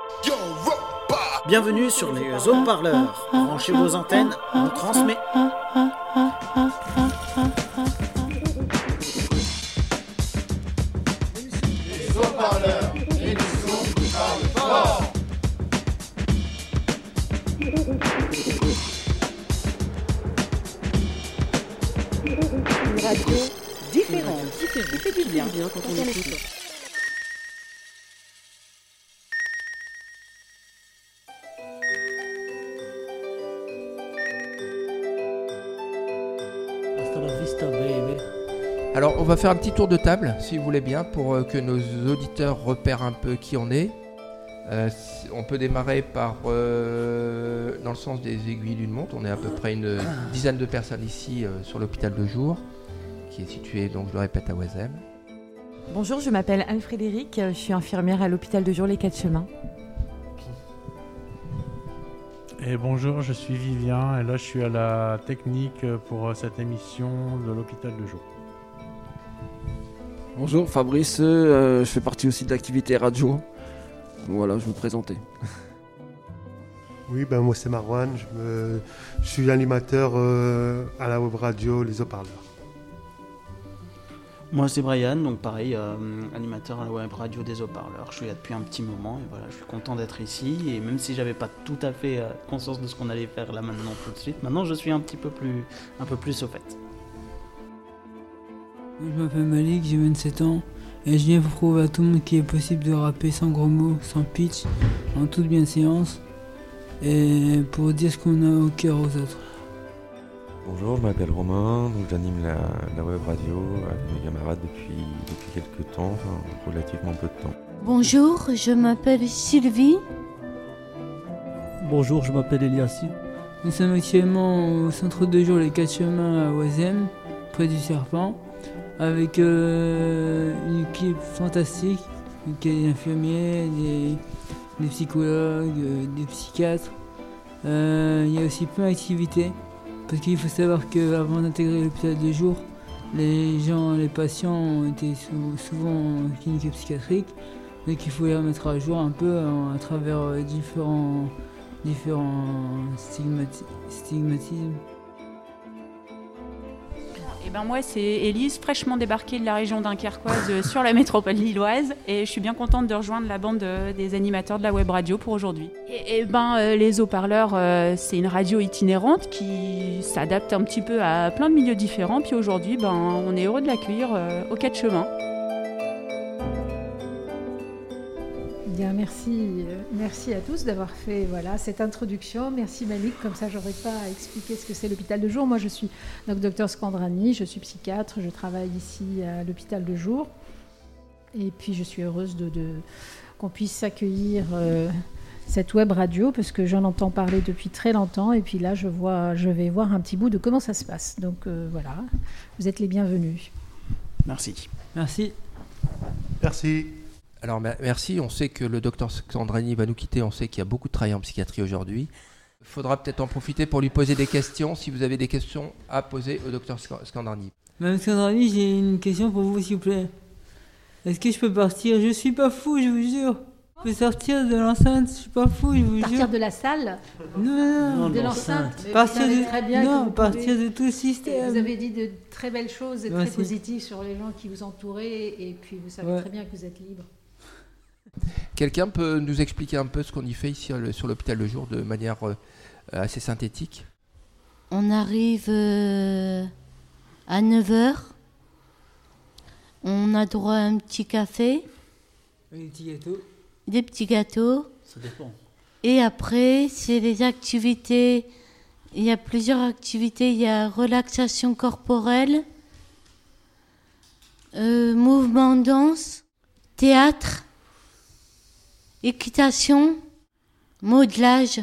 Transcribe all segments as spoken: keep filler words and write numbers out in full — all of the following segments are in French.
Bienvenue sur les haut-parleurs. Branchez vos antennes, on transmet. Les haut-parleurs, l'émission qui parle fort. Une radio différente, différente, qui fait du bien quand on l'écoute. Alors, on va faire un petit tour de table, si vous voulez bien, pour euh, que nos auditeurs repèrent un peu qui on est. Euh, on peut démarrer par, euh, dans le sens des aiguilles d'une montre. On est à peu près une dizaine de personnes ici euh, sur l'hôpital de jour, qui est situé, donc je le répète, à Oisem. Bonjour, je m'appelle Anne-Frédéric, je suis infirmière à l'hôpital de jour Les Quatre Chemins. Et bonjour, je suis Vivien et là je suis à la technique pour cette émission de l'hôpital de jour. Bonjour, Fabrice, euh, je fais partie aussi de l'activité radio. Voilà, je me présentais. Oui, ben moi c'est Marwan, je, me... je suis animateur euh, à la web radio Les Haut-Parleurs. Moi c'est Brian, donc pareil, euh, animateur à la web radio des Haut-Parleurs. Je suis là depuis un petit moment et voilà, je suis content d'être ici. Et même si j'avais pas tout à fait euh, conscience de ce qu'on allait faire là maintenant tout de suite, maintenant je suis un petit peu plus, un peu plus au fait. Je m'appelle Malik, j'ai vingt-sept ans et je viens pour prouver à tout le monde qu'il est possible de rapper sans gros mots, sans pitch, en toute bienséance et pour dire ce qu'on a au cœur aux autres. Bonjour, je m'appelle Romain, donc j'anime la, la web radio avec mes camarades depuis, depuis quelques temps, enfin relativement peu de temps. Bonjour, je m'appelle Sylvie. Bonjour, je m'appelle Eliassi. Nous sommes actuellement au centre de jour Les Quatre Chemins à Oisem, près du Serpent, avec euh, une équipe fantastique, donc des infirmiers, des, des psychologues, euh, des psychiatres. Euh, il y a aussi plein d'activités. Parce qu'il faut savoir qu'avant d'intégrer l'hôpital de jour, les gens, les patients étaient souvent en clinique psychiatrique, donc il faut les remettre à jour un peu à travers différents, différents stigmati- stigmatismes. Et ben moi c'est Élise, fraîchement débarquée de la région dunkerquoise sur la métropole lilloise et je suis bien contente de rejoindre la bande de, des animateurs de la web radio pour aujourd'hui. Et, et ben euh, les haut-parleurs euh, c'est une radio itinérante qui s'adapte un petit peu à plein de milieux différents, puis aujourd'hui ben, on est heureux de l'accueillir euh, aux Quatre Chemins. Bien, merci, euh, merci à tous d'avoir fait voilà, cette introduction. Merci Malik, comme ça j'aurais pas à expliquer ce que c'est l'hôpital de jour. Moi je suis donc docteur Scandrani, je suis psychiatre, je travaille ici à l'hôpital de jour. Et puis je suis heureuse de, de, qu'on puisse accueillir euh, cette web radio parce que j'en entends parler depuis très longtemps. Et puis là je, vois, je vais voir un petit bout de comment ça se passe. Donc euh, voilà, vous êtes les bienvenus. Merci. Merci. Merci. Alors merci, on sait que le docteur Scandrani va nous quitter, on sait qu'il y a beaucoup de travail en psychiatrie aujourd'hui. Il faudra peut-être en profiter pour lui poser des questions, si vous avez des questions à poser au docteur Scandrani. Madame Scandrani, j'ai une question pour vous s'il vous plaît. Est-ce que je peux partir? Je suis pas fou, je vous jure. Je peux sortir de l'enceinte, je suis pas fou, je vous Partir jure. Partir de la salle? Non, non, non. De l'enceinte? Partir de, très bien non, vous partir pouvez... de tout le système. Vous avez dit de très belles choses et ouais, très c'est... positives sur les gens qui vous entouraient et puis vous savez ouais. très bien que vous êtes libre. Quelqu'un peut nous expliquer un peu ce qu'on y fait ici sur l'hôpital de jour de manière euh, assez synthétique? On arrive euh, à neuf heures. On a droit à un petit café. Des petits gâteaux. Des petits gâteaux. Ça dépend. Et après, c'est les activités. Il y a plusieurs activités. Il y a relaxation corporelle, euh, mouvement danse, théâtre, équitation, modelage.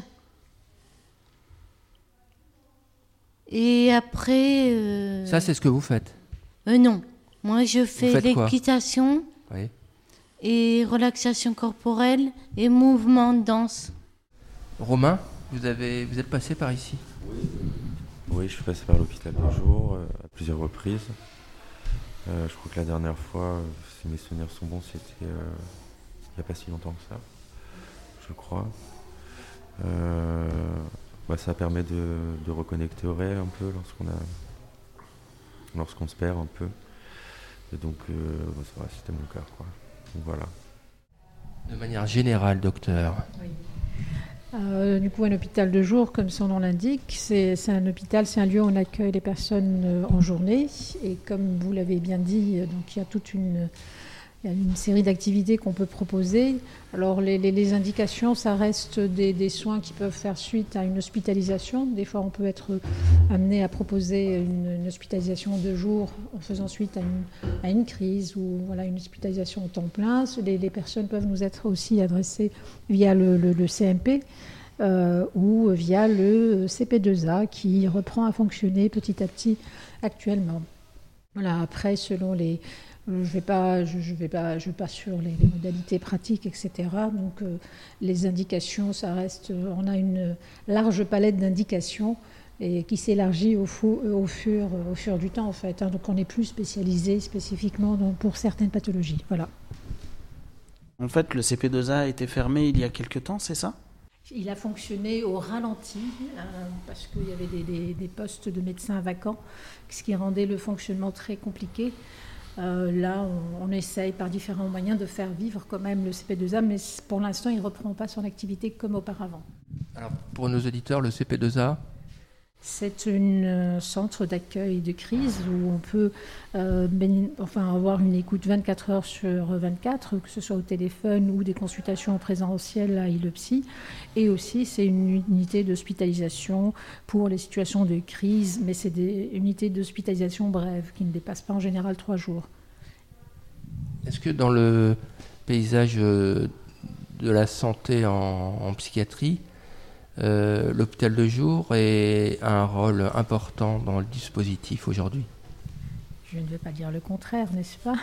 Et après... Euh... Ça, c'est ce que vous faites? euh, Non. Moi, je fais l'équitation oui. et relaxation corporelle et mouvement de danse. Romain, vous, avez, vous êtes passé par ici? Oui, oui je suis passé par l'hôpital de jour euh, à plusieurs reprises. Euh, je crois que la dernière fois, si mes souvenirs sont bons, c'était euh, il n'y a pas si longtemps que ça. je crois. Euh, bah, ça permet de, de reconnecter au réel un peu lorsqu'on a, lorsqu'on se perd un peu. Et donc, euh, bah, ça va, c'était mon cas, quoi. Donc, voilà. De manière générale, docteur. Oui. Euh, du coup, un hôpital de jour, comme son nom l'indique, c'est, c'est un hôpital, c'est un lieu où on accueille les personnes euh, en journée. Et comme vous l'avez bien dit, euh, donc il y a toute une, il y a une série d'activités qu'on peut proposer. Alors, les, les, les indications, ça reste des, des soins qui peuvent faire suite à une hospitalisation. Des fois, on peut être amené à proposer une, une hospitalisation de jour en faisant suite à une, à une crise ou voilà, une hospitalisation au temps plein. Les, les personnes peuvent nous être aussi adressées via le, le, le C M P. Euh, ou via le C P deux A qui reprend à fonctionner petit à petit actuellement. Voilà, après, selon les... Je ne vais pas, je, je vais pas, je vais pas sur les, les modalités pratiques, et cetera. Donc, euh, les indications, ça reste... On a une large palette d'indications et qui s'élargit au, fou, au, fur, au fur du temps, en fait. Hein. Donc, on n'est plus spécialisé spécifiquement dans, pour certaines pathologies. Voilà. En fait, le C P deux A a été fermé il y a quelques temps, c'est ça ? Il a fonctionné au ralenti euh, parce qu'il y avait des, des, des postes de médecins vacants, ce qui rendait le fonctionnement très compliqué. Euh, là, on, on essaye par différents moyens de faire vivre quand même le C P deux A, mais pour l'instant, il ne reprend pas son activité comme auparavant. Alors, pour nos auditeurs, le C P deux A ? C'est un euh, centre d'accueil de crise où on peut euh, béni- enfin, avoir une écoute vingt-quatre heures sur vingt-quatre, que ce soit au téléphone ou des consultations en présentiel à ILEPSI. Et aussi, c'est une unité d'hospitalisation pour les situations de crise, mais c'est des unités d'hospitalisation brèves qui ne dépassent pas en général trois jours. Est-ce que dans le paysage de la santé en, en psychiatrie, Euh, l'hôpital de jour a un rôle important dans le dispositif aujourd'hui? Je ne vais pas dire le contraire, n'est-ce pas?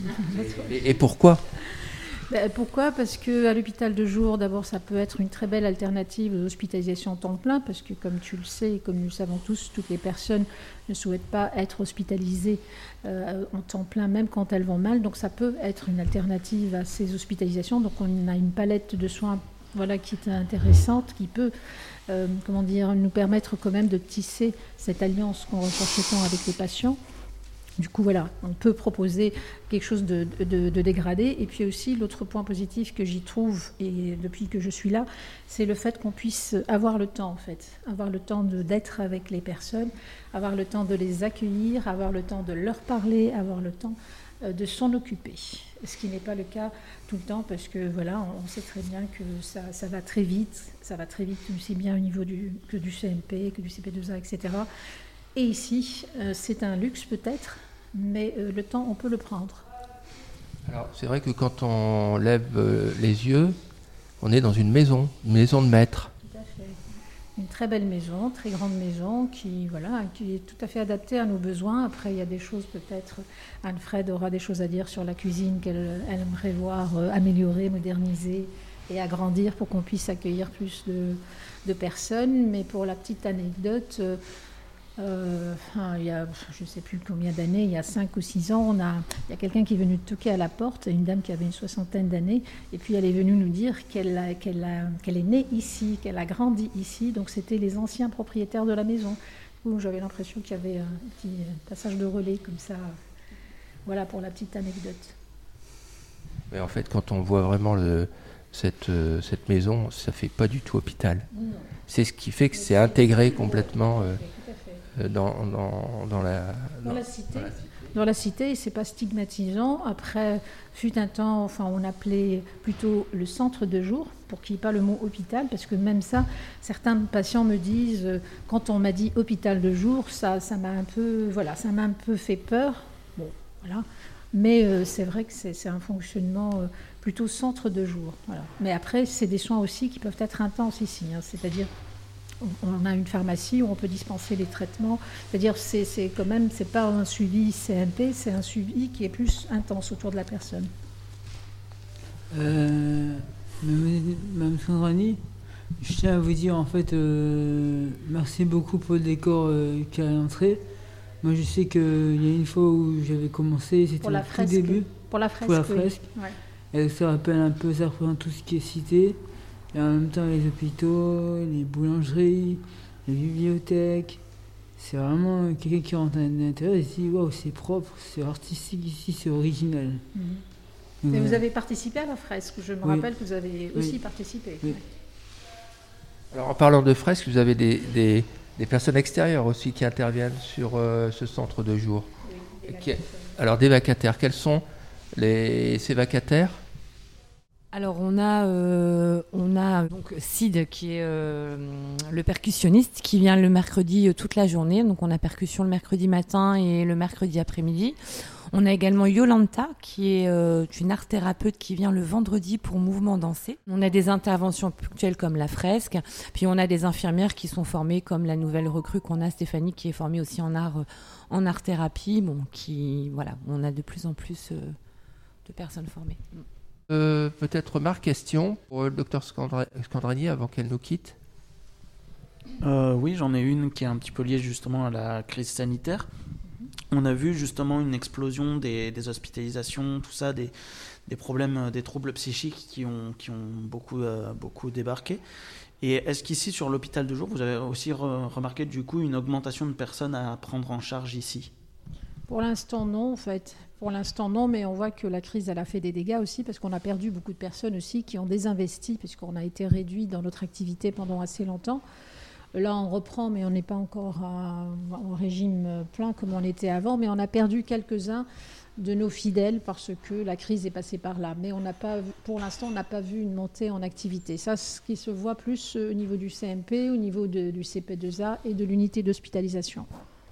et, et pourquoi? Ben, pourquoi? Parce qu'à l'hôpital de jour, d'abord, ça peut être une très belle alternative aux hospitalisations en temps plein, parce que comme tu le sais, et comme nous le savons tous, toutes les personnes ne souhaitent pas être hospitalisées euh, en temps plein, même quand elles vont mal. Donc ça peut être une alternative à ces hospitalisations. Donc on a une palette de soins voilà, qui est intéressante, qui peut euh, comment dire, nous permettre quand même de tisser cette alliance qu'on recherche tant avec les patients. Du coup, voilà, on peut proposer quelque chose de, de, de dégradé. Et puis aussi, l'autre point positif que j'y trouve, et depuis que je suis là, c'est le fait qu'on puisse avoir le temps, en fait. Avoir le temps de, d'être avec les personnes, avoir le temps de les accueillir, avoir le temps de leur parler, avoir le temps euh, de s'en occuper. Ce qui n'est pas le cas tout le temps, parce que voilà, on sait très bien que ça, ça va très vite. Ça va très vite, aussi bien au niveau du, que du C M P, que du C P deux A, et cetera. Et ici, euh, c'est un luxe peut-être, mais euh, le temps, on peut le prendre. Alors, c'est vrai que quand on lève euh, les yeux, on est dans une maison, une maison de maître. Tout à fait. Une très belle maison, très grande maison, qui, voilà, qui est tout à fait adaptée à nos besoins. Après, il y a des choses peut-être, Anne-Fred aura des choses à dire sur la cuisine qu'elle elle aimerait voir euh, améliorer, moderniser et agrandir pour qu'on puisse accueillir plus de, de personnes. Mais pour la petite anecdote... Euh, Euh, enfin, il y a, je ne sais plus combien d'années, il y a cinq ou six ans, on a, il y a quelqu'un qui est venu toquer à la porte, une dame qui avait une soixantaine d'années, et puis elle est venue nous dire qu'elle, a, qu'elle, a, qu'elle est née ici, qu'elle a grandi ici, donc c'était les anciens propriétaires de la maison. Où j'avais l'impression qu'il y avait un petit passage de relais comme ça. Voilà pour la petite anecdote. Mais en fait, quand on voit vraiment le, cette, euh, cette maison, ça ne fait pas du tout hôpital. Non. C'est ce qui fait que c'est intégré complètement... Euh, Dans, dans, dans, la, dans, dans, la cité. dans la cité. Dans la cité, c'est pas stigmatisant. Après, fut un temps, enfin, on appelait plutôt le centre de jour, pour qu'il n'y ait pas le mot hôpital, parce que même ça, certains patients me disent, quand on m'a dit hôpital de jour, ça, ça m'a un peu, voilà, ça m'a un peu fait peur. Bon, voilà. Mais euh, c'est vrai que c'est, c'est un fonctionnement euh, plutôt centre de jour. Voilà. Mais après, c'est des soins aussi qui peuvent être intenses ici, hein, c'est-à-dire on a une pharmacie où on peut dispenser les traitements. C'est-à-dire c'est, c'est quand même, c'est pas un suivi C M P, c'est un suivi qui est plus intense autour de la personne. Euh, Mme Sandrani, je tiens à vous dire en fait, euh, merci beaucoup pour le décor euh, qui est à l'entrée. Moi je sais qu'il y a une fois où j'avais commencé, c'était au tout début. Pour la fresque. Pour la fresque. Oui. Ouais. Et ça rappelle un peu, ça représente tout ce qui est cité. Et en même temps, les hôpitaux, les boulangeries, les bibliothèques. C'est vraiment quelqu'un qui rentre à l'intérieur et se dit waouh, c'est propre, c'est artistique ici, c'est original. Mmh. Donc, Et vous voilà. avez participé à la fresque. Je me Oui. rappelle que vous avez aussi Oui. participé. Oui. Ouais. Alors en parlant de fresques, vous avez des, des, des personnes extérieures aussi qui interviennent sur euh, ce centre de jour. Oui, Et qui- alors des vacataires, quels sont les, ces vacataires? Alors on a, euh, on a donc Sid qui est euh, le percussionniste qui vient le mercredi euh, toute la journée. Donc on a percussion le mercredi matin et le mercredi après-midi. On a également Yolanta qui est euh, une art thérapeute qui vient le vendredi pour mouvement dansé. On a des interventions ponctuelles comme la fresque. Puis on a des infirmières qui sont formées comme la nouvelle recrue qu'on a, Stéphanie, qui est formée aussi en art, euh, en art thérapie. Bon, qui, voilà, on a de plus en plus euh, de personnes formées. Euh, peut-être Marc, question pour le docteur Scandra- Scandrani avant qu'elle nous quitte. Euh, oui, j'en ai une qui est un petit peu liée justement à la crise sanitaire. On a vu justement une explosion des, des hospitalisations, tout ça, des, des problèmes, euh, des troubles psychiques qui ont, qui ont beaucoup, euh, beaucoup débarqué. Et est-ce qu'ici, sur l'hôpital de jour, vous avez aussi re- remarqué du coup une augmentation de personnes à prendre en charge ici? Pour l'instant, non, en fait. Pour l'instant, non, mais on voit que la crise, elle a fait des dégâts aussi, parce qu'on a perdu beaucoup de personnes aussi qui ont désinvesti, puisqu'on a été réduit dans notre activité pendant assez longtemps. Là, on reprend, mais on n'est pas encore à- en régime plein comme on était avant, mais on a perdu quelques-uns de nos fidèles parce que la crise est passée par là. Mais on n'a pas, vu- pour l'instant, on n'a pas vu une montée en activité. Ça, ce qui se voit plus euh, au niveau du C M P, au niveau de- du C P deux A et de l'unité d'hospitalisation.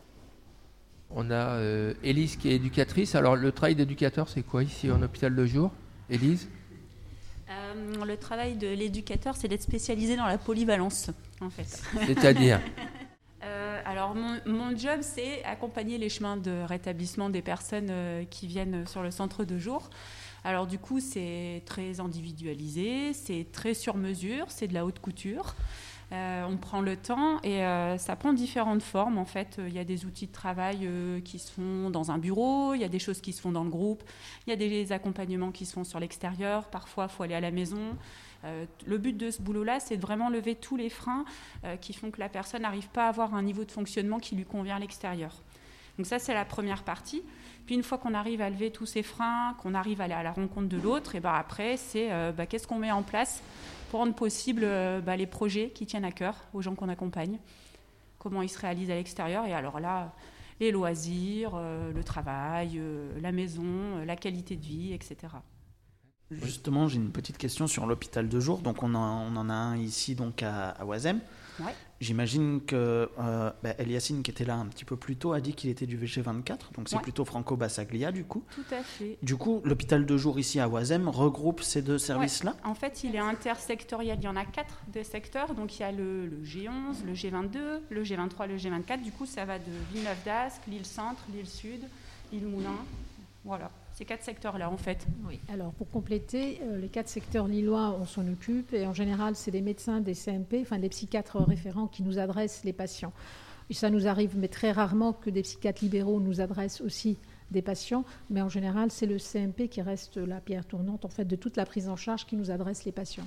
On a euh, Élise qui est éducatrice. Alors le travail d'éducateur, c'est quoi ici en hôpital de jour? Élise? Euh, le travail de l'éducateur, c'est d'être spécialisé dans la polyvalence, en fait. C'est-à-dire? Euh, alors, mon, mon job, c'est accompagner les chemins de rétablissement des personnes euh, qui viennent sur le centre de jour. Alors, du coup, c'est très individualisé, c'est très sur mesure, c'est de la haute couture. Euh, on prend le temps et euh, ça prend différentes formes. En fait, il y a des outils de travail euh, qui se font dans un bureau, il y a des choses qui se font dans le groupe, il y a des accompagnements qui se font sur l'extérieur. Parfois, il faut aller à la maison. Euh, le but de ce boulot-là, c'est de vraiment lever tous les freins euh, qui font que la personne n'arrive pas à avoir un niveau de fonctionnement qui lui convient à l'extérieur. Donc ça, c'est la première partie. Puis une fois qu'on arrive à lever tous ces freins, qu'on arrive à aller à la rencontre de l'autre, et ben après, c'est euh, bah, qu'est-ce qu'on met en place pour rendre possible euh, bah, les projets qui tiennent à cœur aux gens qu'on accompagne, comment ils se réalisent à l'extérieur. Et alors là, les loisirs, euh, le travail, euh, la maison, euh, la qualité de vie, et cetera. Justement, j'ai une petite question sur l'hôpital de jour. Donc, on, a, on en a un ici donc à, à Oisem. Ouais. J'imagine que euh, bah, Eliassine, qui était là un petit peu plus tôt, a dit qu'il était du V G vingt-quatre. Donc, c'est Ouais. plutôt Franco Bassaglia, du coup. Tout à fait. Du coup, l'hôpital de jour ici à Oisem regroupe ces deux services-là. Ouais. En fait, il est intersectoriel. Il y en a quatre des secteurs. Donc, il y a le, le G onze, le G vingt-deux, le G vingt-trois, le G vingt-quatre. Du coup, ça va de Villeneuve-d'Ascq, l'île Centre, l'île Sud, l'île Moulin. Voilà, ces quatre secteurs-là, en fait. Oui. Alors, pour compléter, euh, les quatre secteurs lillois, on s'en occupe. Et en général, c'est des médecins, des C M P, enfin des psychiatres référents qui nous adressent les patients. Et ça nous arrive, mais très rarement, que des psychiatres libéraux nous adressent aussi des patients. Mais en général, c'est le C M P qui reste la pierre tournante, en fait, de toute la prise en charge qui nous adresse les patients.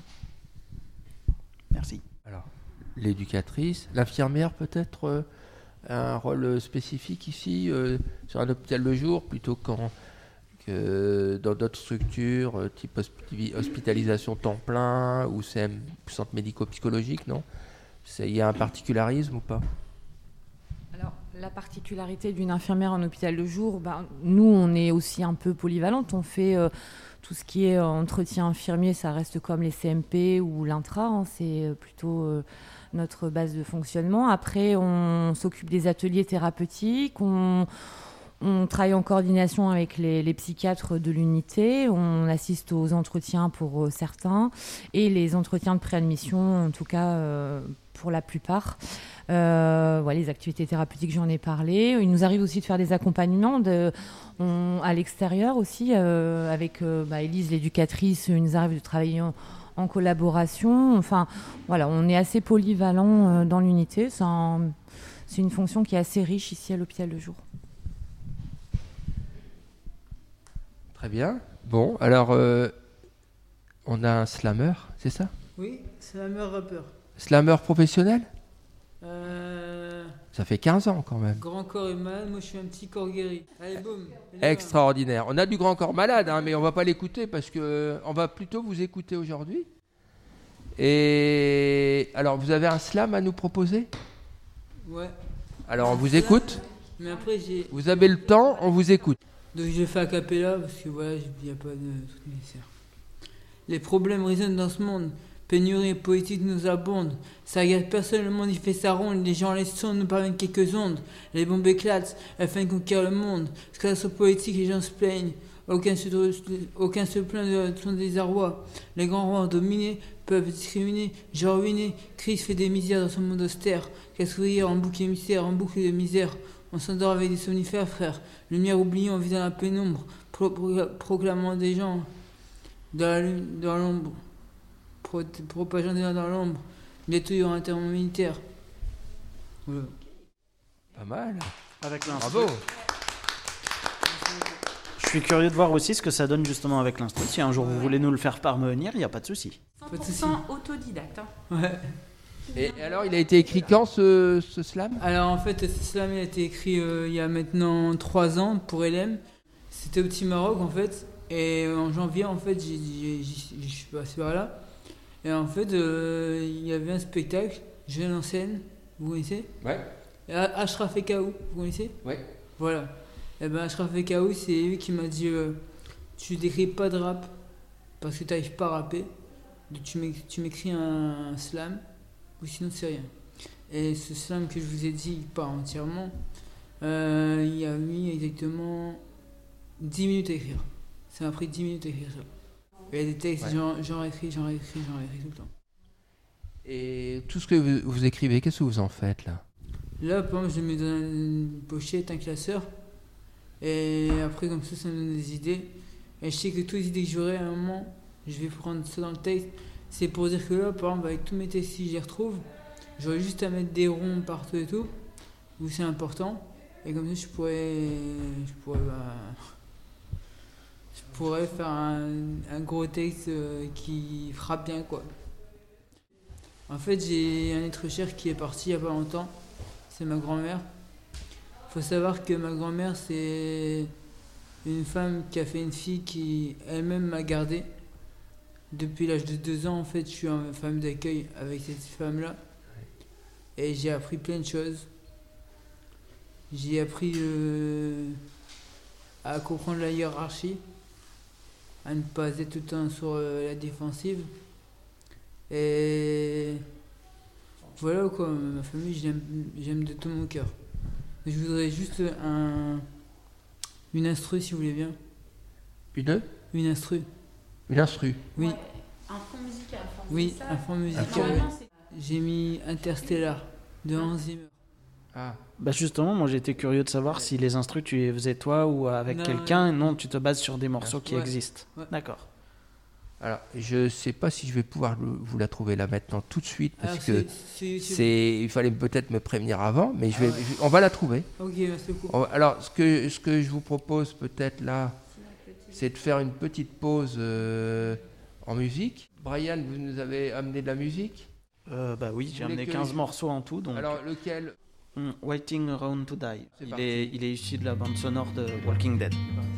Merci. Alors, l'éducatrice, l'infirmière peut-être euh, un rôle spécifique ici euh, sur un hôpital de jour plutôt qu'en, que dans d'autres structures euh, type hospi- hospitalisation temps plein ou C M, centre médico-psychologique, non? Il y a un particularisme ou pas? Alors, la particularité d'une infirmière en hôpital de jour, ben, nous, on est aussi un peu polyvalente. On fait euh, tout ce qui est euh, entretien infirmier, ça reste comme les C M P ou l'intra. Hein, c'est euh, plutôt euh, notre base de fonctionnement. Après, on s'occupe des ateliers thérapeutiques. On, on travaille en coordination avec les, les psychiatres de l'unité. On assiste aux entretiens pour euh, certains et les entretiens de préadmission, en tout cas euh, pour la plupart. Euh, voilà, les activités thérapeutiques, j'en ai parlé. Il nous arrive aussi de faire des accompagnements de, on, à l'extérieur aussi, euh, avec euh, bah, Élise, l'éducatrice. Il nous arrive de travailler en, en collaboration. Enfin, voilà, on est assez polyvalent euh, dans l'unité. C'est, un, c'est une fonction qui est assez riche ici à l'hôpital de jour. Très bien. Bon, alors, euh, on a un slammer, c'est ça? Oui, slammer rappeur. Slammer professionnel? Euh... Ça fait quinze ans quand même. Grand corps est malade, moi je suis un petit corps guéri. Allez, boum. Extraordinaire. On a du grand corps malade, hein, mais on va pas l'écouter parce que on va plutôt vous écouter aujourd'hui. Et alors, vous avez un slam à nous proposer? Ouais. Alors, on vous écoute. Mais après, j'ai... Vous avez le temps, on vous écoute. Donc je le fais a cappella parce que voilà, il n'y a pas de truc nécessaire. Les problèmes résonnent dans ce monde. Pénurie politique nous abonde. Ça regarde personne, le monde il fait sa ronde. Les gens les sondes nous parviennent quelques ondes. Les bombes éclatent afin de conquérir le monde. Scandale politique, les gens se plaignent. Aucun se, aucun se plaint de son désarroi. Les grands rois dominés peuvent discriminer, genre ruiner. Christ fait des misères dans son monde austère. Qu'est-ce que dire en boucle émissaire, en boucle de misère. On s'endort avec des somnifères, frère. Lumière oubliée, on vit dans la pénombre. Pro- pro- proclamant des gens dans, la lune, dans l'ombre. Pro- propageant des gens dans l'ombre. Bientôt il y aura un terme militaire. Voilà. Pas mal. Avec l'instru. Bravo. Je suis curieux de voir aussi ce que ça donne justement avec l'instru. Si un jour vous voulez nous le faire parvenir, il n'y a pas de souci. cent pour cent autodidacte. Hein. Ouais. Et alors, il a été écrit quand ce, ce slam? Alors en fait, ce slam il a été écrit euh, il y a maintenant trois ans pour L M. C'était au Petit Maroc en fait. Et en janvier en fait, j'ai, j'ai, j'ai, je suis passé par là. Et en fait, euh, il y avait un spectacle, Jeune en scène, vous connaissez? Ouais. Et Ashraf et Kaou, vous connaissez? Ouais. Voilà. Et ben Ashraf et Kaou, c'est lui qui m'a dit euh, tu n'écris pas de rap parce que tu n'arrives pas à rapper. Donc tu, m'écris, tu m'écris un, un slam. Ou sinon c'est rien. Et ce slam que je vous ai dit, pas entièrement, euh, il a mis exactement dix minutes à écrire. Ça m'a pris dix minutes à écrire ça. Il y a des textes, ouais. j'en, j'en écris, j'en écris, j'en écris tout le temps. Et tout ce que vous, vous écrivez, qu'est-ce que vous en faites là? Là, par exemple, je mets dans une pochette, un classeur. Et après, comme ça, ça me donne des idées. Et je sais que toutes les idées que j'aurai à un moment, je vais prendre ça dans le texte. C'est pour dire que là, par exemple, avec tous mes textes, si je les retrouve, j'aurais juste à mettre des ronds partout et tout, où c'est important. Et comme ça, je pourrais, je pourrais, bah, je pourrais faire un, un gros texte euh, qui frappe bien, quoi. En fait, j'ai un être cher qui est parti il n'y a pas longtemps. C'est ma grand-mère. Il faut savoir que ma grand-mère, c'est une femme qui a fait une fille qui elle-même m'a gardé. Depuis l'âge de deux ans, en fait, je suis en famille d'accueil avec cette femme-là. Et j'ai appris plein de choses. J'ai appris euh, à comprendre la hiérarchie, à ne pas être tout le temps sur euh, la défensive. Et voilà quoi, ma famille, j'aime, j'aime de tout mon cœur. Je voudrais juste un, une instru, si vous voulez bien. Une Une instru. Une instru. Oui. Ouais. Un fond musical. Enfin, oui, ça. un fond musical. Oui. J'ai mis Interstellar de Hans Zimmer. Ah. Bah justement, moi j'étais curieux de savoir si les instrus tu les faisais toi ou avec non, quelqu'un. Ouais. Non, tu te bases sur des morceaux qui ouais. existent. Ouais. D'accord. Alors, je sais pas si je vais pouvoir le, vous la trouver là maintenant tout de suite parce Alors, que c'est, c'est, c'est... c'est, il fallait peut-être me prévenir avant, mais je vais, ah ouais. je, on va la trouver. Ok, c'est cool. On, alors, ce que ce que je vous propose peut-être là, c'est de faire une petite pause euh, en musique. Brian, vous nous avez amené de la musique? euh, Bah oui, j'ai amené quinze je... morceaux en tout. Donc... Alors, lequel? mm, Waiting Around to Die. Il est, il est issu de la bande sonore de Walking Dead.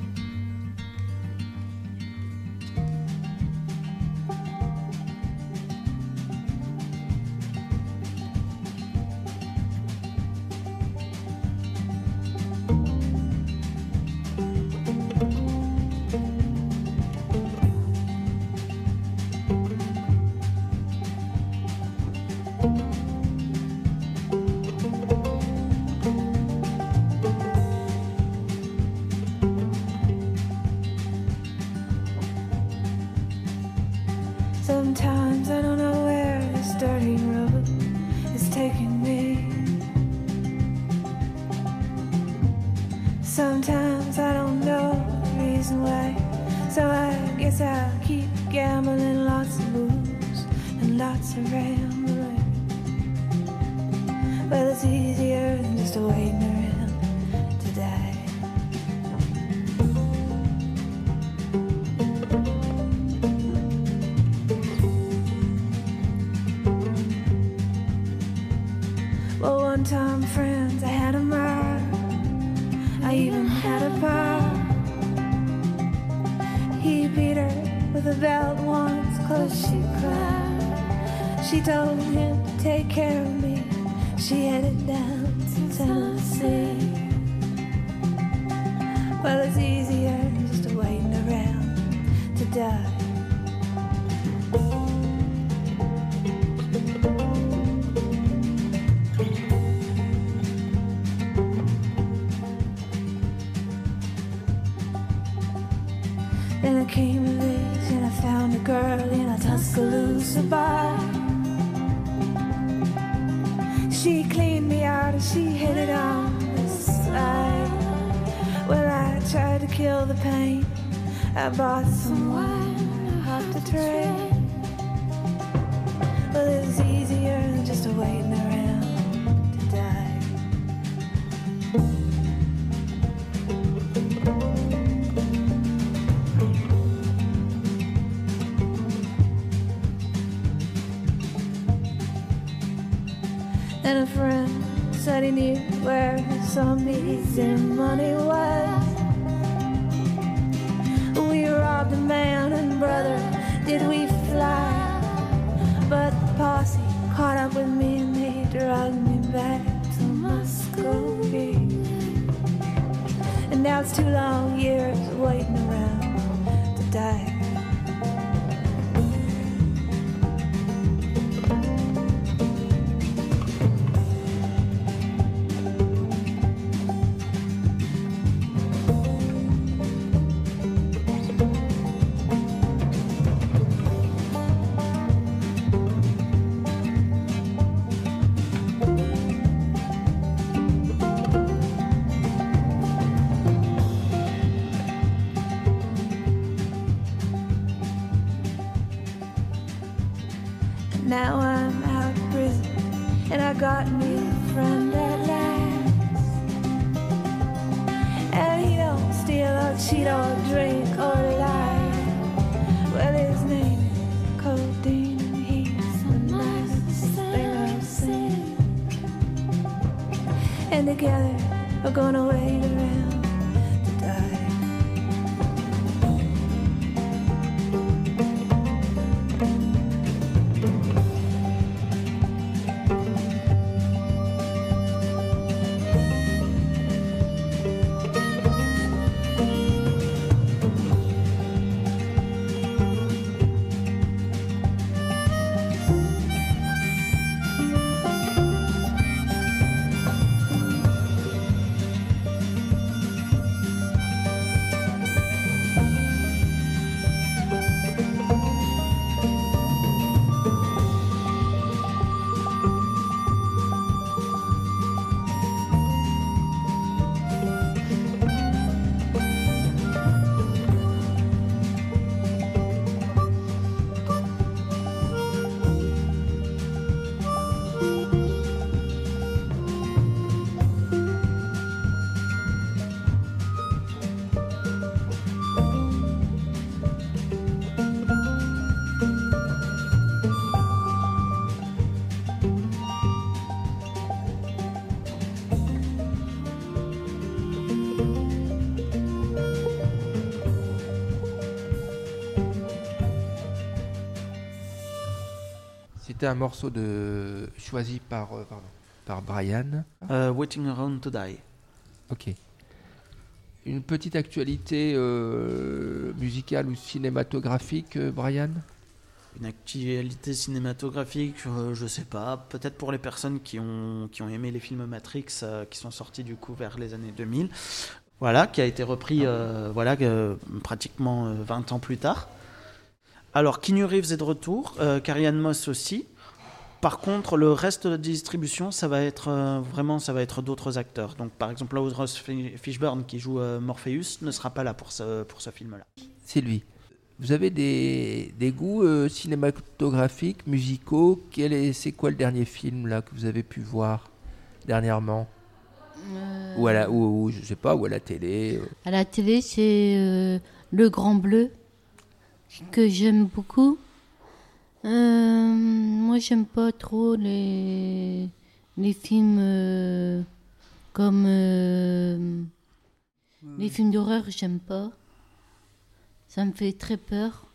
Sometimes I don't know where this dirty road is taking me. Sometimes I don't know the reason why. So I guess I'll keep gambling, lots of moves and lots of rambling. Well, it's easier than just waiting around to die. Well, one time, friends, I had a ride. I even had a pie. He beat her with a belt once, cause she cried. She told him to take care of me. She headed down to Tennessee. Well, it's easier just waiting around to die. Then I came of age and I found a girl in a Tuscaloosa bar. She cleaned me out and she hit it on the side. Well, I tried to kill the pain. I bought some wine, I hopped a train. Well, it's easier than just waiting around to die. And a friend said he knew where some easy money was. We robbed a man and brother, did we fly? But the posse caught up with me and they dragged me back to Muscovy. And now it's two long years waiting around to die. Now I'm out of prison and I got me a friend at last. And he don't steal or cheat or drink or lie. Well, his name is Codeine and he's the nicest thing I've seen. And together we're gonna wait around to die. C'était un morceau de choisi par euh, pardon, par Brian. Uh, Waiting Around to Die. Ok. Une petite actualité euh, musicale ou cinématographique, euh, Brian? Une actualité cinématographique, euh, je sais pas. Peut-être pour les personnes qui ont, qui ont aimé les films Matrix, euh, qui sont sortis du coup vers les années deux mille. Voilà, qui a été repris euh, voilà, euh, pratiquement euh, vingt ans plus tard. Alors, Keanu Reeves est de retour, euh, Carrie-Anne Moss aussi. Par contre, le reste de la distribution, ça va être euh, vraiment, ça va être d'autres acteurs. Donc, par exemple, Lawrence Fishburne qui joue euh, Morpheus ne sera pas là pour ce, pour ce film-là. C'est lui. Vous avez des, des goûts euh, cinématographiques, musicaux. Quel est, c'est quoi le dernier film là que vous avez pu voir dernièrement? euh... Ou à la, ou, ou je sais pas, ou à la télé. Euh... À la télé, c'est euh, Le Grand Bleu que j'aime beaucoup. Euh, moi, j'aime pas trop les Les films euh, comme euh, les films d'horreur, j'aime pas. Ça me fait très peur.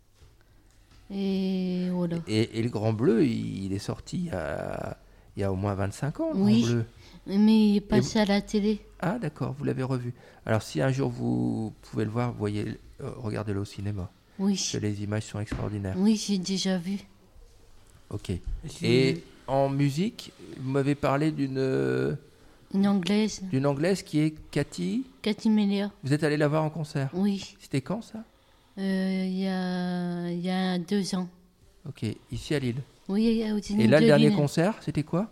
Et voilà. Et, et le Grand Bleu, il, il est sorti il y, a, il y a au moins vingt-cinq ans, le Oui, Grand Bleu. mais il est passé vous... à la télé. Ah d'accord, vous l'avez revu. Alors si un jour vous pouvez le voir, voyez, euh, regardez-le au cinéma. Oui. Parce que les images sont extraordinaires. Oui, j'ai déjà vu. Ok. Et en musique, vous m'avez parlé d'une... euh, Une anglaise. D'une anglaise qui est Cathy. Cathy Mellier. Vous êtes allé la voir en concert? Oui. C'était quand ça? Euh, Il y, a, il y a deux ans. Ok, ici à Lille. Oui, il y a au Zénith Et là, de le dernier Lille. concert, c'était quoi?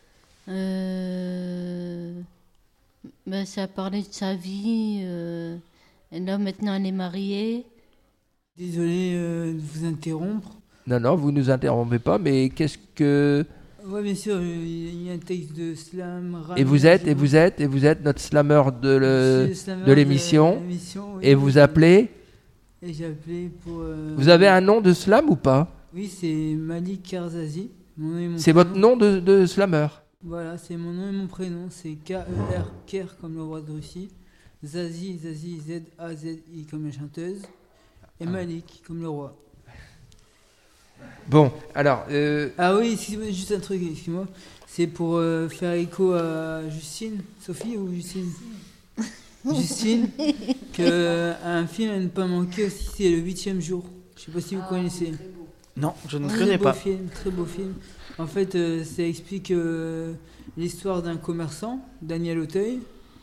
euh, ben, Ça a parlé de sa vie. Euh, et là, maintenant, elle est mariée. Désolé euh, de vous interrompre. Non, non, vous nous interrompez pas, mais qu'est-ce que... Oui, bien sûr, il y a un texte de slam. Rap, Et vous êtes, et vous êtes, et vous êtes notre slammer de, le, Je suis le slammer de l'émission. de l'émission, oui. Et vous appelez... Et j'ai appelé pour... euh, Vous avez un nom de slam ou pas? Oui, c'est Malik Karzazi. Mon nom et mon C'est prénom. votre nom de, de slammer? Voilà, c'est mon nom et mon prénom. C'est K E R, Ker comme le roi de Russie. Zazie, Zazie, Z A Z I comme la chanteuse. Et Malik comme le roi. Bon, alors... Euh... Ah oui, excusez-moi, juste un truc, excusez-moi. C'est pour euh, faire écho à Justine, Sophie ou Justine Justine, qu'un film à ne pas manquer aussi, c'est Le Huitième Jour. Je sais pas si vous Ah, connaissez. Non, je ne Très connais beau pas. Film, très beau film. En fait, euh, ça explique euh, l'histoire d'un commerçant, Daniel Auteuil,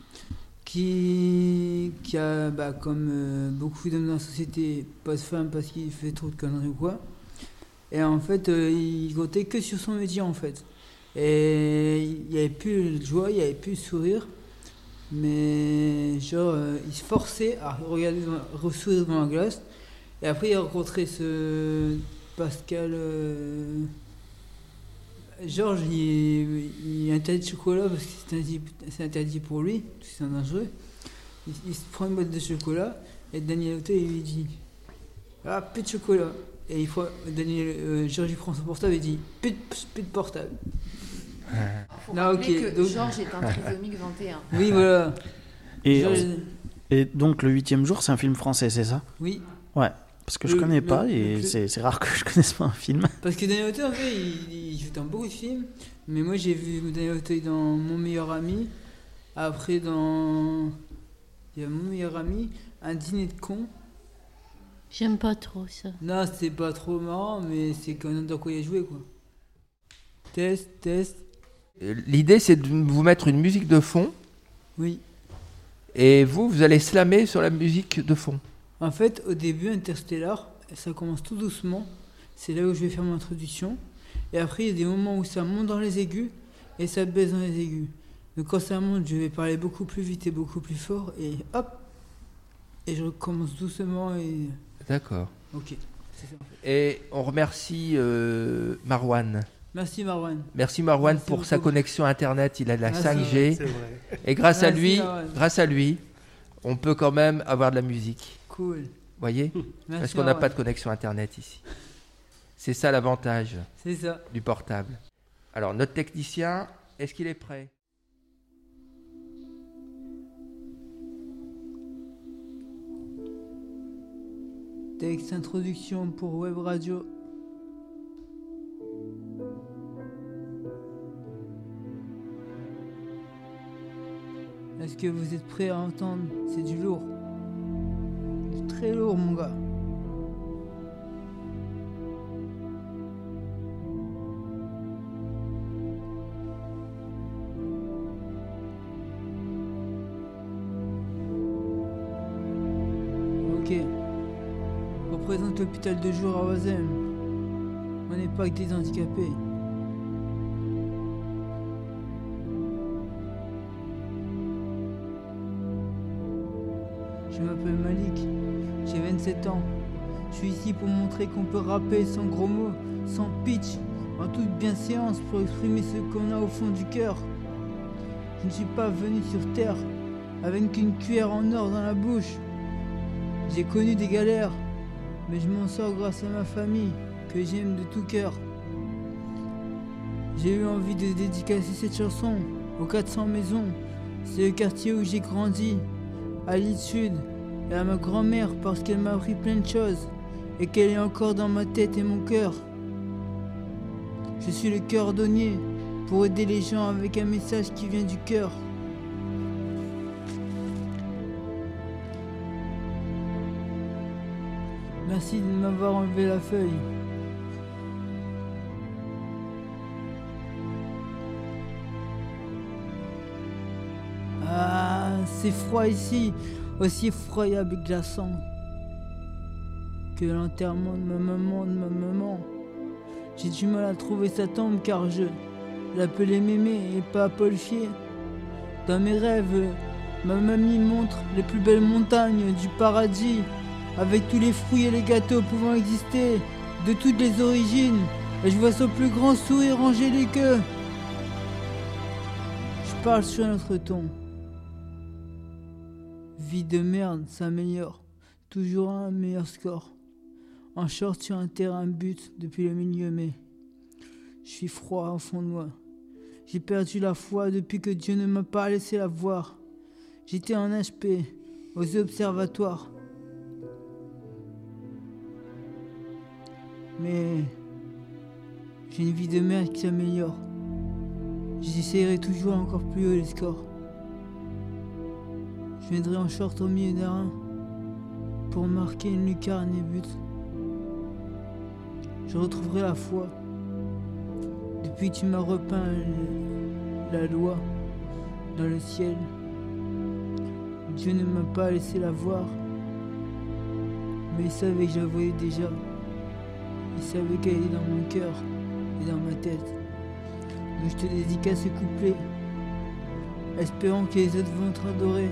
qui, qui a, bah, comme euh, beaucoup d'hommes dans la société, pas de femme parce qu'il fait trop de conneries ou quoi. Et en fait, euh, il comptait que sur son métier, en fait. Et il n'y avait plus de joie, il n'y avait plus de sourire. Mais genre, euh, il se forçait à regarder, devant, sourire devant la glace. Et après, il a rencontré ce Pascal... Euh, Georges, il, il interdit de chocolat parce que c'est interdit, c'est interdit pour lui, parce que c'est dangereux. Il, il se prend une boîte de chocolat et Daniel Auteuil il lui dit ah, plus de chocolat. Et il faut, Daniel, euh, Georges il prend son portable et dit plus de, plus de portable. Faut Non, rappeler ok, que donc- Georges est un trisomique vingt et un. Oui, voilà. Et, Georges- et donc, Le Huitième Jour, c'est un film français, c'est ça? Oui. Ouais, parce que je Le- connais le- pas le- et le- c'est c'est rare que je connaisse pas un film. Parce que Daniel Auteuil, en fait, il, il joue dans beaucoup de films. Mais moi, j'ai vu Daniel Auteuil dans Mon meilleur ami. Après, dans. Il y a Mon meilleur ami, Un dîner de cons. J'aime pas trop ça. Non, c'est pas trop marrant, mais c'est quand même dans quoi il a joué, quoi. Test, test. Euh, L'idée, c'est de vous mettre une musique de fond. Oui. Et vous, vous allez slammer sur la musique de fond. En fait, au début, Interstellar, ça commence tout doucement. C'est là où je vais faire mon introduction. Et après, il y a des moments où ça monte dans les aigus et ça baisse dans les aigus. Donc quand ça monte, je vais parler beaucoup plus vite et beaucoup plus fort. Et hop. Et je recommence doucement et... D'accord. Ok. C'est ça. Et on remercie euh, Marwan. Merci Marwan. Merci Marwan Merci pour beaucoup. sa connexion internet. Il a de la Ah, c'est cinq vrai, G. c'est vrai. Et grâce à Merci, lui, Marwan. grâce à lui, on peut quand même avoir de la musique. Cool. Vous voyez? Merci, Parce qu'on n'a Marwan. pas de connexion internet ici. C'est ça l'avantage C'est ça. du portable. Alors notre technicien, est-ce qu'il est prêt? Texte introduction pour Web Radio. Est-ce que vous êtes prêts à entendre? C'est du lourd. Du très lourd, mon gars. Ok. Représente l'hôpital de jour à Oisem. On n'est pas que des handicapés. Je m'appelle Malik, j'ai vingt-sept ans. Je suis ici pour montrer qu'on peut rapper sans gros mots, sans pitch, en toute bienséance pour exprimer ce qu'on a au fond du cœur. Je ne suis pas venu sur terre avec une cuillère en or dans la bouche. J'ai connu des galères, mais je m'en sors grâce à ma famille, que j'aime de tout cœur. J'ai eu envie de dédicacer cette chanson aux quatre cents maisons. C'est le quartier où j'ai grandi, à l'île Sud, et à ma grand-mère parce qu'elle m'a appris plein de choses et qu'elle est encore dans ma tête et mon cœur. Je suis le cordonnier pour aider les gens avec un message qui vient du cœur. Merci de m'avoir enlevé la feuille. Ah, c'est froid ici, aussi effroyable et glaçant que l'enterrement de ma maman, de ma maman. J'ai du mal à trouver sa tombe car je l'appelais Mémé et pas Paul Fier. Dans mes rêves, ma mamie montre les plus belles montagnes du paradis, avec tous les fruits et les gâteaux pouvant exister de toutes les origines. Et je vois son plus grand sourire angélique. Je parle sur un autre ton. Vie de merde s'améliore, toujours un meilleur score. En short sur un terrain but depuis le milieu mai. Je suis froid au fond de moi. J'ai perdu la foi depuis que Dieu ne m'a pas laissé la voir. J'étais en H P, aux observatoires. Mais j'ai une vie de merde qui s'améliore. J'essayerai toujours encore plus haut les scores. Je viendrai en short au milieu d'un pour marquer une lucarne et but. Je retrouverai la foi. Depuis que tu m'as repeint la loi dans le ciel, Dieu ne m'a pas laissé la voir. Mais il savait que je la voyais déjà. Il savait qu'elle est dans mon cœur et dans ma tête. Donc je te dédicace ce couplet, espérant que les autres vont te adorer.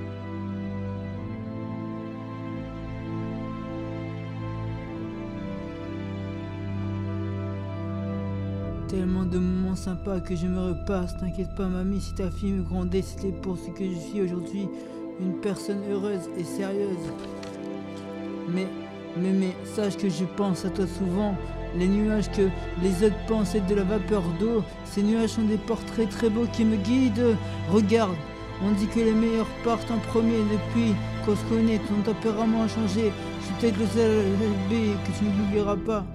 Tellement de moments sympas que je me repasse. T'inquiète pas mamie, si ta fille me grondait, c'était pour ce que je suis aujourd'hui, une personne heureuse et sérieuse. Mais, mais, mais, sache que je pense à toi souvent. Les nuages que les autres pensent être de la vapeur d'eau, ces nuages sont des portraits très beaux qui me guident. Regarde, on dit que les meilleurs partent en premier. Depuis qu'on se connaît, ton tempérament a changé. Je suis peut-être le seul L B que tu n'oublieras pas.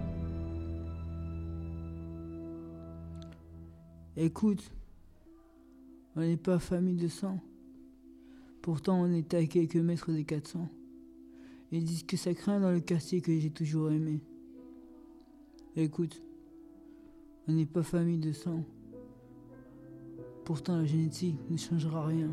Écoute, on n'est pas famille de sang. Pourtant on est à quelques mètres des quatre cents. Ils disent que ça craint dans le quartier que j'ai toujours aimé. Écoute, on n'est pas famille de sang. Pourtant la génétique ne changera rien.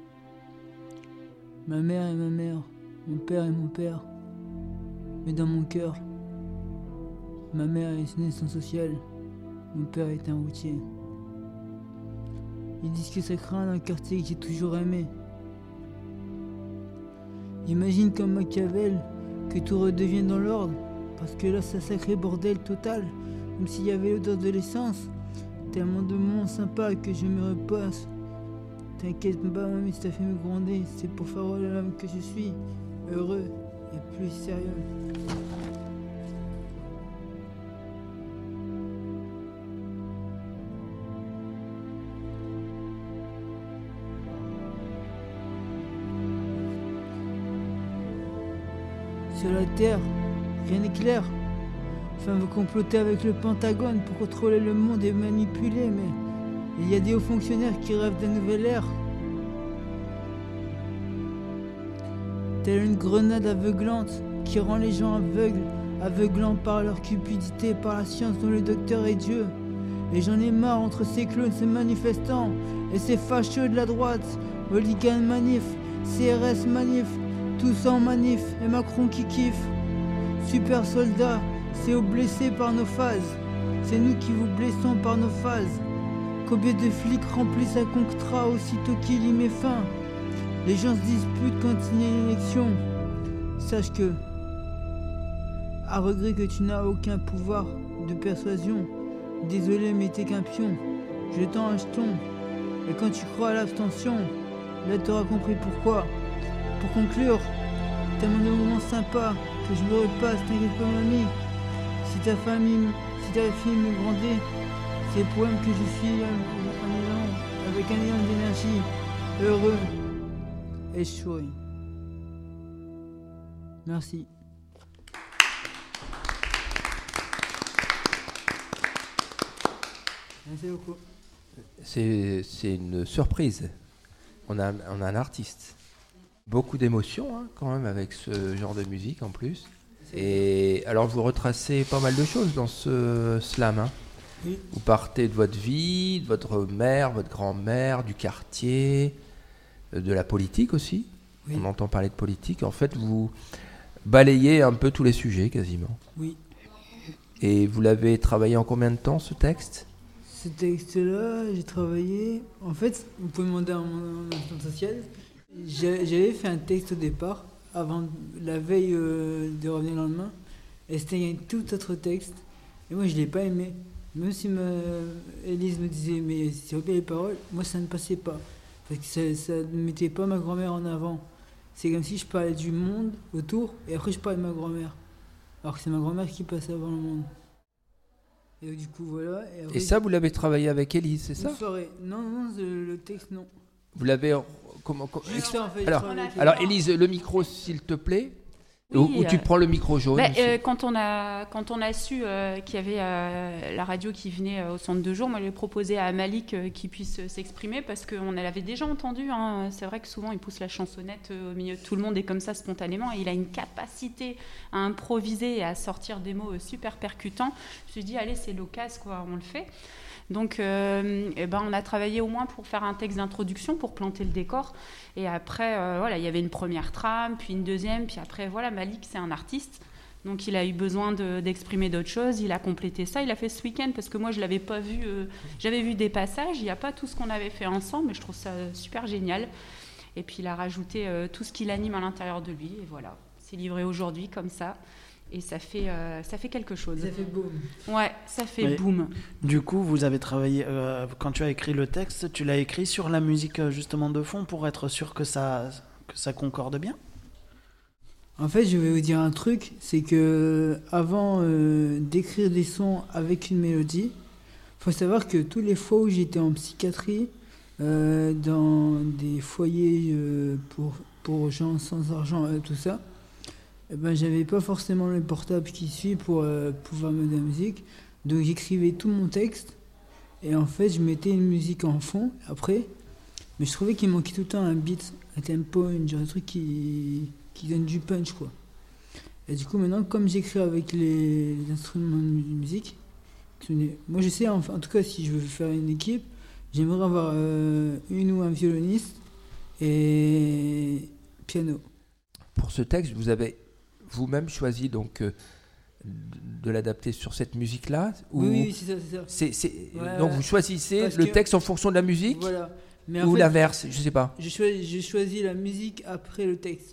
Ma mère est ma mère, mon père est mon père. Mais dans mon cœur, ma mère est une assistante sociale, mon père est un routier. Ils disent que ça craint dans le quartier que j'ai toujours aimé. Imagine comme Machiavel que tout redevienne dans l'ordre, parce que là c'est un sacré bordel total, comme s'il y avait l'odeur de l'essence. Tellement de moments sympas que je me repasse. T'inquiète pas mamie, si t'as fait me gronder, c'est pour faire rôler l'homme que je suis, heureux et plus sérieux. Sur la Terre, rien n'est clair. Enfin, veut comploter avec le Pentagone pour contrôler le monde et manipuler, mais il y a des hauts fonctionnaires qui rêvent d'un nouvel ère. Telle une grenade aveuglante qui rend les gens aveugles, aveuglants par leur cupidité, par la science dont le docteur est Dieu. Et j'en ai marre entre ces clones, ces manifestants et ces facheux de la droite. Hooligans manif, C R S manif, tous en manif et Macron qui kiffe. Super soldats, c'est aux blessés par nos phases. C'est nous qui vous blessons par nos phases. Combien de flics remplissent un contrat aussitôt qu'il y met fin? Les gens se disputent quand il y a une élection. Sache que, à regret que tu n'as aucun pouvoir de persuasion, désolé mais t'es qu'un pion, je tends un jeton. Et quand tu crois à l'abstention, là t'auras compris pourquoi. Pour conclure, tellement de moments sympas que je me repasse, t'inquiète pas mamie. Si ta famille, si ta fille me grandit, c'est le poème que je suis en élan, avec un élan d'énergie, heureux et souri. Merci. Merci beaucoup. C'est, c'est une surprise. On a, on a un artiste. Beaucoup d'émotions hein, quand même avec ce genre de musique en plus. Et alors vous retracez pas mal de choses dans ce slam. Hein. Oui. Vous partez de votre vie, de votre mère, votre grand-mère, du quartier, de la politique aussi. Oui. On entend parler de politique. En fait, vous balayez un peu tous les sujets quasiment. Oui. Et vous l'avez travaillé en combien de temps ce texte ? Ce texte-là, j'ai travaillé. En fait, vous pouvez demander à mon assistant social. J'avais fait un texte au départ, avant la veille euh, de revenir le lendemain. Et c'était un tout autre texte. Et moi, je ne l'ai pas aimé. Même si ma... Élise me disait, mais c'est bien les paroles, moi, ça ne passait pas. Parce que ça, ça ne mettait pas ma grand-mère en avant. C'est comme si je parlais du monde autour, et après, je parlais de ma grand-mère. Alors que c'est ma grand-mère qui passe avant le monde. Et du coup, voilà. Et, après, et ça, vous l'avez travaillé avec Élise, c'est ça ? Une soirée. Non, non, le, le texte, non. Vous l'avez... Comment, comment... Juste en fait, alors, alors, Élise, le micro, s'il te plaît. Oui, ou, ou tu euh, prends le micro jaune. Bah, euh, quand, on a, quand on a su euh, qu'il y avait euh, la radio qui venait euh, au centre de jour, moi, je l'ai proposé à Malik euh, qu'il puisse euh, s'exprimer parce qu'on l'avait déjà entendu. Hein. C'est vrai que souvent, il pousse la chansonnette euh, au milieu de tout le monde et comme ça, spontanément. Et il a une capacité à improviser et à sortir des mots euh, super percutants. Je me suis dit, allez, c'est l'occasion, quoi, on le fait. Donc, euh, eh ben, on a travaillé au moins pour faire un texte d'introduction, pour planter le décor. Et après, euh, voilà, il y avait une première trame, puis une deuxième, puis après, voilà, Malik, c'est un artiste. Donc, il a eu besoin de, d'exprimer d'autres choses. Il a complété ça. Il a fait ce week-end parce que moi, je ne l'avais pas vu. Euh, j'avais vu des passages. Il n'y a pas tout ce qu'on avait fait ensemble, mais je trouve ça super génial. Et puis, il a rajouté euh, tout ce qui l'anime à l'intérieur de lui. Et voilà, c'est livré aujourd'hui comme ça. Et ça fait, euh, ça fait quelque chose. Ça fait boum. Ouais, ça fait Mais, boum. Du coup, vous avez travaillé, euh, quand tu as écrit le texte, tu l'as écrit sur la musique justement de fond pour être sûr que ça, que ça concorde bien ? En fait, je vais vous dire un truc, c'est que avant euh, d'écrire des sons avec une mélodie, il faut savoir que tous les fois où j'étais en psychiatrie, euh, dans des foyers euh, pour, pour gens sans argent, euh, tout ça, eh ben, j'avais pas forcément le portable qui suit pour euh, pouvoir mettre de la musique. Donc j'écrivais tout mon texte et en fait je mettais une musique en fond après. Mais je trouvais qu'il manquait tout le temps un beat, un tempo, un genre de truc qui, qui donne du punch quoi. Et du coup maintenant comme j'écris avec les, les instruments de musique, moi j'essaie en, en tout cas si je veux faire une équipe, j'aimerais avoir euh, une ou un violoniste et piano. Pour ce texte, vous avez vous-même choisi donc euh, de l'adapter sur cette musique-là ou... Oui, oui, c'est ça, c'est ça. C'est, c'est... Ouais, donc ouais. vous choisissez Parce le que... texte en fonction de la musique voilà. Mais ou en fait, l'inverse, je sais pas. J'ai choisi, j'ai choisi la musique après le texte.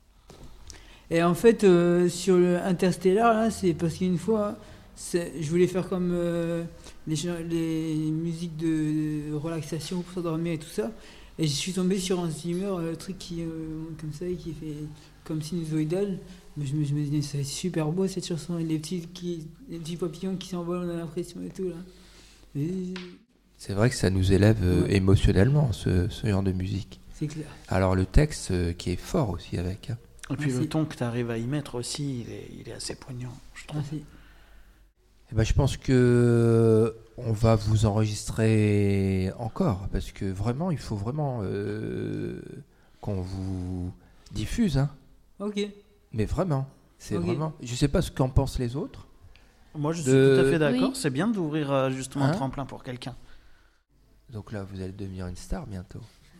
Et en fait, euh, sur le Interstellar, là, c'est parce qu'une fois, c'est, je voulais faire comme euh, les, les musiques de relaxation pour s'endormir et tout ça. Et je suis tombé sur Hans Zimmer, le truc qui euh, comme ça, qui fait comme sinusoïdal. Mais je me, je me disais, c'est super beau cette chanson, et les petits, qui, les petits papillons qui s'envolent, on a l'impression et tout là. Et... C'est vrai que ça nous élève euh, ouais. émotionnellement, ce, ce genre de musique. C'est clair. Alors le texte euh, qui est fort aussi avec. Hein. Et puis Merci. Le ton que tu arrives à y mettre aussi, il est, il est assez poignant, je trouve. Merci. Eh ben, je pense que on va vous enregistrer encore, parce que vraiment, il faut vraiment euh, qu'on vous diffuse. Hein. Ok. Mais vraiment, c'est okay. vraiment. Je sais pas ce qu'en pensent les autres. Moi, je de... suis tout à fait d'accord. Oui. C'est bien d'ouvrir justement hein un tremplin pour quelqu'un. Donc là, vous allez devenir une star bientôt.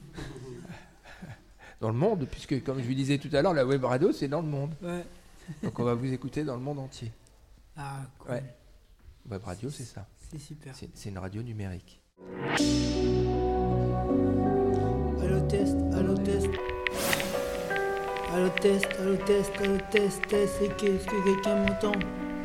Dans le monde, puisque comme je vous disais tout à l'heure, la web radio, c'est dans le monde. Ouais. Donc on va vous écouter dans le monde entier. Ah, cool. Ouais. Web radio, c'est ça. C'est super. C'est, c'est une radio numérique. Allo test, allo test. Allo test, allo test, allo test, test. Est-ce que, est-ce que quelqu'un m'entend?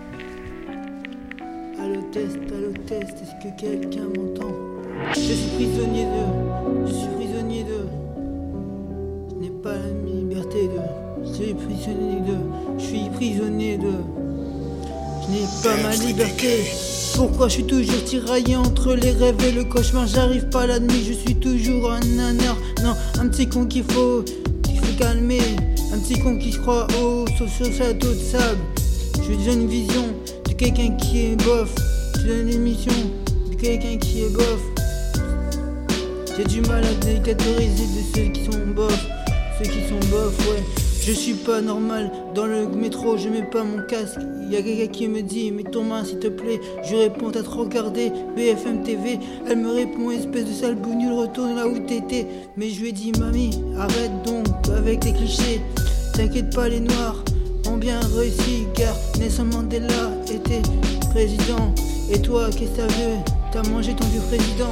Allo test, allo test. Est-ce que quelqu'un m'entend? Je suis prisonnier de. Je suis prisonnier de. Je n'ai pas la liberté de. Je suis prisonnier de. Je suis prisonnier de. Je n'ai pas ma liberté. Pourquoi je suis toujours tiraillé entre les rêves et le cauchemar? J'arrive pas la nuit, je suis toujours un naneur. Non, un petit con qu'il faut, qu'il faut calmer. Un petit con qui se croit haut sur ce château de sable. Je lui donne une vision de quelqu'un qui est bof. Je lui donne une mission de quelqu'un qui est bof. J'ai du mal à décatégoriser de ceux qui sont bof. Ceux qui sont bof, ouais. Je suis pas normal, dans le métro je mets pas mon casque. Y'a quelqu'un qui me dit mets ton main s'il te plaît. Je réponds t'as trop regardé B F M T V. Elle me répond espèce de sale bougnoule, retourne là où t'étais. Mais je lui ai dit mamie arrête donc avec tes clichés. T'inquiète pas les noirs ont bien réussi car Nelson Mandela était président. Et toi qu'est-ce que t'as vu? T'as mangé ton vieux président.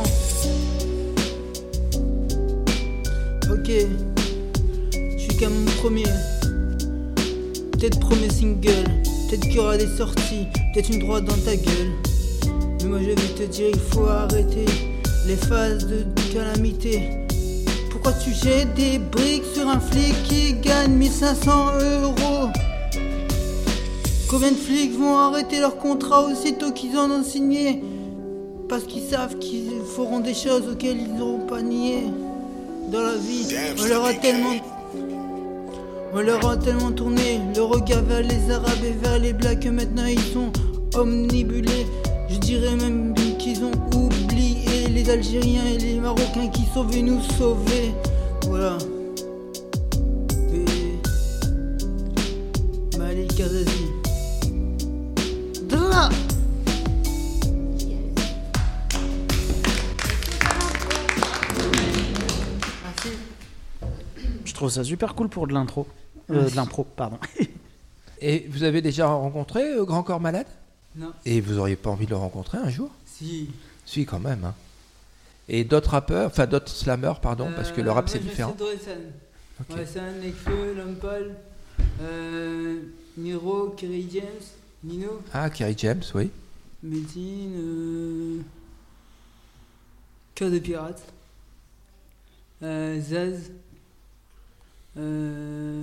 Ok, je suis qu'à mon premier. Peut-être premier single, peut-être qu'il y aura des sorties, peut-être une droite dans ta gueule. Mais moi je vais te dire, il faut arrêter les phases de calamité. Pourquoi tu jettes des briques sur un flic qui gagne mille cinq cents euros? Combien de flics vont arrêter leur contrat aussitôt qu'ils en ont signé? Parce qu'ils savent qu'ils feront des choses auxquelles ils n'auront pas nié. Dans la vie, on leur a tellement... On leur a tellement tourné le regard vers les Arabes et vers les Blacks que maintenant ils sont omnibulés. Je dirais même qu'ils ont oublié les Algériens et les Marocains qui sont venus nous sauver. Voilà. Et... Malik Azazi. Dra Je trouve ça super cool pour de l'intro. Euh, de l'impro, pardon. Et vous avez déjà rencontré euh, Grand Corps Malade? Non. Et vous auriez pas envie de le rencontrer un jour? Si. Si, quand même. Hein. Et d'autres rappeurs, enfin d'autres slammers, pardon, euh, parce que le rap c'est différent. Okay. Dresan, Nekfeu, Lompal, euh, Niro, Kerry James, Nino. Ah, Kerry James, oui. Medine, euh, Cœur de Pirate, euh, Zaz. Euh,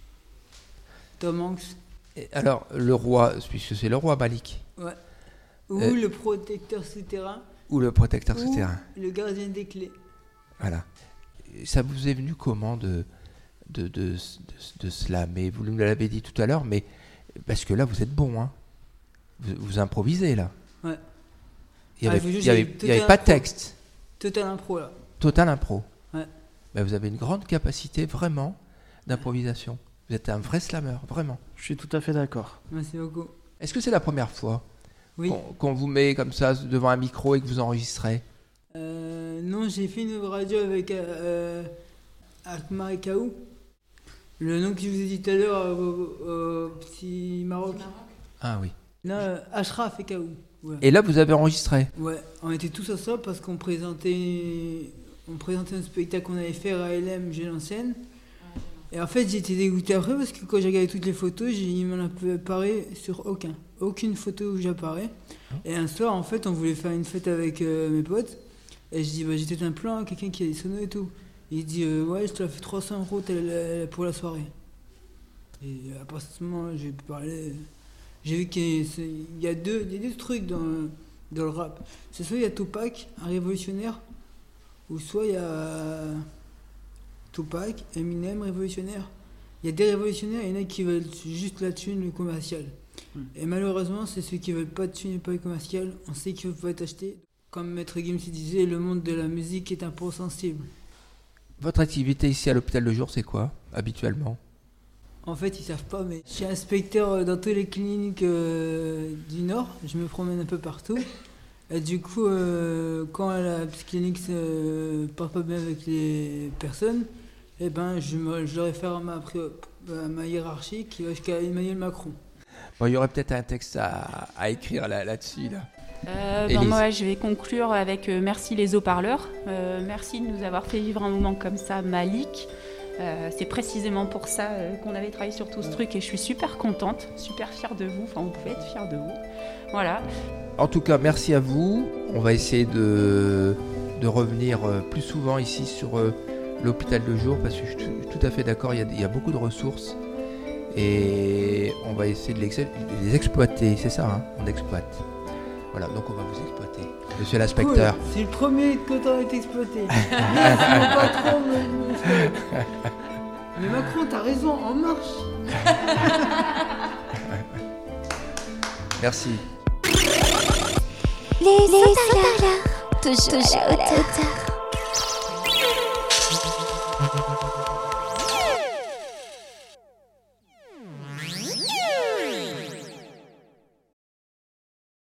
Tom Hanks. Et alors, le roi, puisque c'est le roi Malik. Ouais. Ou euh, le protecteur souterrain. Ou le protecteur ou souterrain. Le gardien des clés. Voilà. Ça vous est venu comment de, de, de, de, de slammer? Vous nous l'avez dit tout à l'heure, mais parce que là, vous êtes bon, hein. Vous, vous improvisez, là. Ouais. Il n'y avait, ah, il y avait, il y avait pas de texte. Total impro, là. Total impro. Ouais. Ben, vous avez une grande capacité, vraiment, d'improvisation. Vous êtes un vrai slammer, vraiment. Je suis tout à fait d'accord. Merci beaucoup. Est-ce que c'est la première fois oui. qu'on, qu'on vous met comme ça devant un micro et que vous enregistrez? euh, Non, j'ai fait une radio avec euh, Akmar et Kaou. Le nom que je vous ai dit tout à l'heure au, au, au petit Maroc. Ah oui. Non, euh, Ashraf et Kaou. Ouais. Et là, vous avez enregistré? Ouais, on était tous ensemble parce qu'on présentait... On présentait un spectacle qu'on allait faire à L M, J'ai l'ancienne. Et en fait, j'étais dégoûté après parce que quand j'ai regardé toutes les photos, il m'en apparaît sur aucun. Aucune photo où j'apparais. Et un soir, en fait, on voulait faire une fête avec euh, mes potes. Et je dis, bah, j'ai peut-être un plan à quelqu'un qui a des sonos et tout. Et il dit, euh, ouais, je te la fais trois cents euros pour la soirée. Et à partir de ce moment, j'ai parlé. J'ai vu qu'il y a deux, il y a deux trucs dans, dans le rap. C'est soit il y a Tupac, un révolutionnaire. Ou soit il y a Tupac, Eminem, révolutionnaire. Il y a des révolutionnaires et il y en a qui veulent juste la thune, le commercial. Mm. Et malheureusement, c'est ceux qui veulent pas de thune et pas le commercial. On sait qu'ils peuvent être achetés. Comme Maître Gims disait, le monde de la musique est un peu sensible. Votre activité ici à l'hôpital de jour, c'est quoi, habituellement? En fait, ils savent pas, mais je suis inspecteur dans toutes les cliniques euh, du Nord. Je me promène un peu partout. Et du coup, euh, quand la clinique ne part pas bien avec les personnes, eh ben, je, me, je leur réfère à ma, à ma hiérarchie qui va jusqu'à Emmanuel Macron. Bon, il y aurait peut-être un texte à, à écrire là, là-dessus. Là. Euh, ben moi, je vais conclure avec euh, merci les haut-parleurs. Euh, merci de nous avoir fait vivre un moment comme ça, Malik. Euh, c'est précisément pour ça euh, qu'on avait travaillé sur tout ce truc et je suis super contente, super fière de vous. Enfin, vous pouvez être fière de vous. Voilà. En tout cas, merci à vous. On va essayer de, de revenir plus souvent ici sur euh, l'hôpital de jour parce que je suis tout à fait d'accord, il y a, il y a beaucoup de ressources et on va essayer de les, de les exploiter, c'est ça, hein, on exploite. Voilà, donc on va vous exploiter. Monsieur l'inspecteur. Cool. C'est le premier que t'as été exploité. Merci mon patron, me... Mais Macron, t'as raison, en marche. Merci. Les, les haut-parleurs, toujours, toujours à la hauteur.